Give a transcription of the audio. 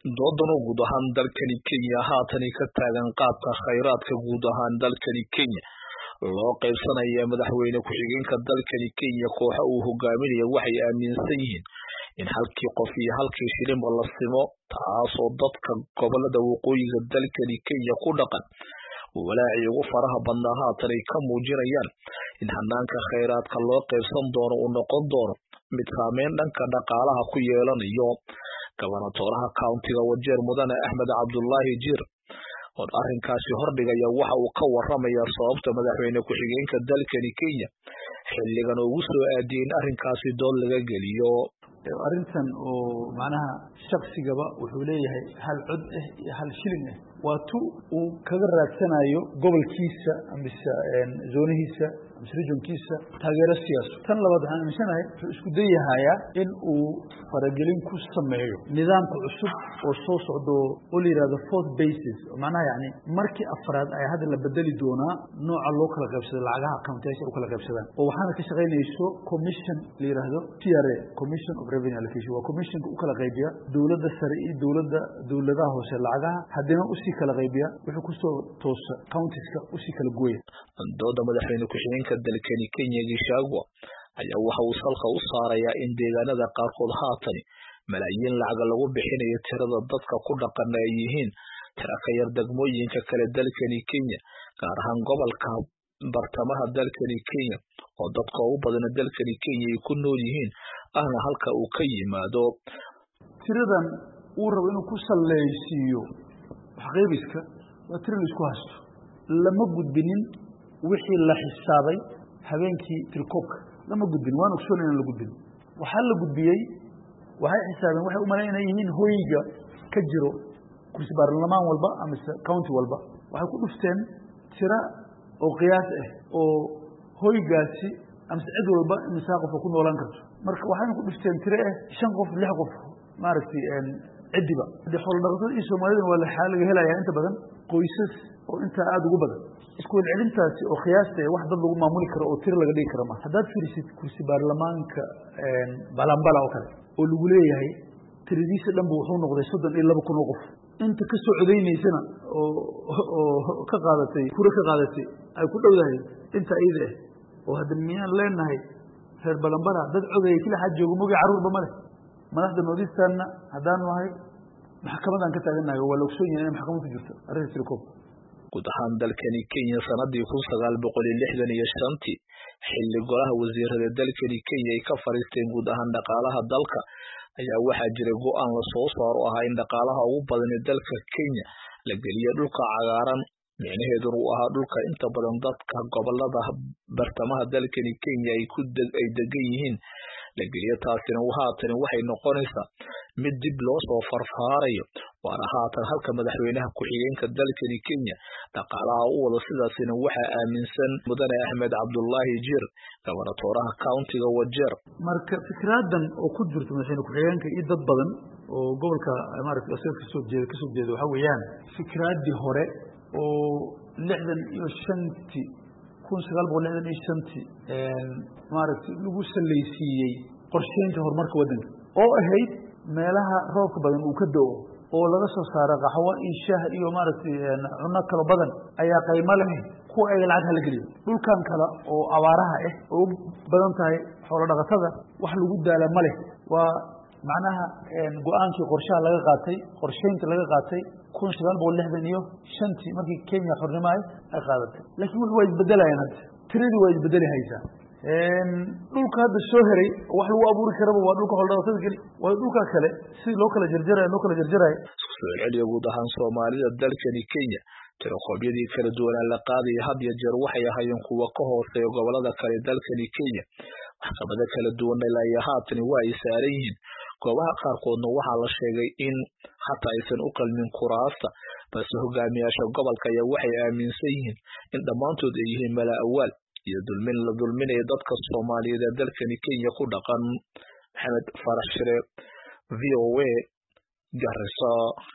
doodan guud ahaan dalkani Kenya haatan ka taagan qaabka khayraadka guud ahaan dalkani Kenya loo qaybsanayo madaxweyne ku-xigeenka dalkani Kenya kooxa uu hogaaminayo waxay aaminsan yihiin in halkii qof iyo halkii shilin la simo taasoo dadka gobolada waqooyiga dalkani Kenya ku dhaqan walaaci ugu faraha badnaa haatan ay ka muujinayaan in hanaanka khayraadka loo qaybsan doono uu noqon doono mid saameyn dhanka dhaqaalaha ku yeelanayo gobernatoraha countiga Wajeer Mudane Axmed Cabdullaahi Jiir oo arrinkaasi hordhigaya waxa uu ka waramayaa sababta madaxweyne ku-xigeenka dalkani Kenya xilligan ugu soo aadiyay in arrinkaasi dood laga geliyo arrintan oo macnaha shakhsigaba wuxuu leeyahay hal cod iyo hal shilin waa uu kaga raadsanayo gobolkiisa ama zoonihiisa ama regionkiisa taageero siyaasi tan labaad waxaan aaminsanahay wuxuu isku dayahayaa in uu faragelin ku sameeyo nidaamka cusub oo soo socdo oo la yiraahdo fourth basis macnaha yani markii afraad ay hadda la bedeli doonaa nooca loo kala qaybsado lacagaha county-ga u kala qaybsadaan oo waxaana ka shaqaynayso commission la yiraahdo TRA commission of revenue allocation waa commissionka u kala qaybiya dawladda sare iyo dawladaha hoose lacagaha haddana u sii kala qaybiya wuxuu ku soo toosa counties-ka u sii kala gooya dooda madaxweyne ku-xigeenka dalkani Kenya Gachagua ayaa waxa uu salka u saarayaa in deegaanada qaarkood haatan malaayiin lacag lagu bixinayo tirada dadka ku dhaqan ay yihiin tira ka yar degmooyinka kale dalkani Kenya gaar ahaan gobolka bartamaha dalkani Kenya oo dadka ugu badan dalkani Kenya ay ku nool yihiin ahna halka uu ka yimaado tiradan uu rabo inuu ku saleysiyo xaqeebiska waa tiro la isku haysto lama gudbinin wixii la xisaabay habeenkii tirkoobka lama gudbin waan ogsoonay in la gudbin waxa la gudbiyay waxay xisaabeen waxay u maleynayaan yihiin hoyga ka jiro kursi baarlamaan walba ama county walba waxay ku dhufteen tira oo qiyaas oo hoygaasi ama cid walba imisa qof ku noolaan karto marka waxay ku dhufteen tira 5 qof 6 qof maaragtay cidiba xoolo dhaqatada iyo Soomaalida waa la xaalaga helayaa inta badan qoysas oo inta aad ugu badan isku celintaasi oo qiyaasta wax dad lagu maamuli karo oo tir laga dhigi karo ma hadaad fiirisid kursi baarlamaanka balambala oo kale oo lagu leeyahay tiradiisa dhanba wuxuu noqday 32 kun oo qof inta ka soo codeynaysan oo ka qaadatay ay ku dhowdahay inta ayda oo hadda miyaan leenahay reer balambala dad codeeyay kila xaj joogo mogi caruurba male madaxda noodistaana hadaan wahay maxkamadan ka taaganahay waa la ogsoon yahay in maxkamaddu jirto arrin tirkoob guud ahaan dalkani Kenya sanadii 1965 xilli golaha wasiirada dalkani Kenya ay ka fariisteen guud ahaan dhaqaalaha dalka ayaa waxaa jiray go'aan la soo saaro in dhaqaalaha ugu badan ee dalka Kenya la geliyo dhulka cagaaran micnaheedu uu ahaa dhulka inta badan dadka gobolada bartamaha dalkani Kenya ay degan yihiin la geliyo taasina waxay noqonaysaa mid dib loo soo farfaarayo waana haatan halka madaxweynaha ku-xigeenka dalkani Kenya dhaqaalaha u wada sidaasina waxaa aaminsan Mudane Axmed Cabdullaahi Jiir gobernatoraha countiga Wajeer marka fikradan oo ku jirto madaxweyne ku-xigeenka iyo dad badan oo gobolka maaragtay asal ka soo jeeda waxa weeyaan fikradii hore oo 1965 maaragtay lagu saleysiiyay qorsheynta horumarka wadanka oo ahayd meelaha roobka badan uu ka da'o oo laga soo saaro qaxwo iyo shaah iyo maaragtay cunno kala badan ayaa qiimo leh kuwa ay lacag hal geliyo dhulkan kale oo abaaraha oo badan tahay xoolo dhaqatada wax lagu daala ma leh waa macnaha go'aankii qorsheynta laga qaatay 1965 markii Kenya xornimo ay qaadatay laakiin wuxuu way isbedelayaan hadda tiradii way isbedelaysaa dhulka hadda soo heray wax lagu abuuri karaba waa dhulka xoolo dhaqatada kali waa dhulka kale si loo kala jarjaray su'aaliyo guud ahaan Soomaalida dalkani Kenya tiraqoobyadii kala duwan la qaaday had iyo jeer waxay ahaayeen kuwa ka hooseeya gobolada kale dalkani Kenya maxkamada kala duwan ilaa haatan waa ay saaran yihiin goobaha qaarkoodna waxaa la sheegay in hatta aysan u qalmin kuraasta balse hogaamiyaasha gobolka ayaa waxay aaminsan yihiin in dhammaantood ay yihiin mala awaal iyo dulmin la dulminayo dadka Soomaaliyeed ee dalkani Kenya ku dhaqan Maxamed Farax Shire VOA Garissa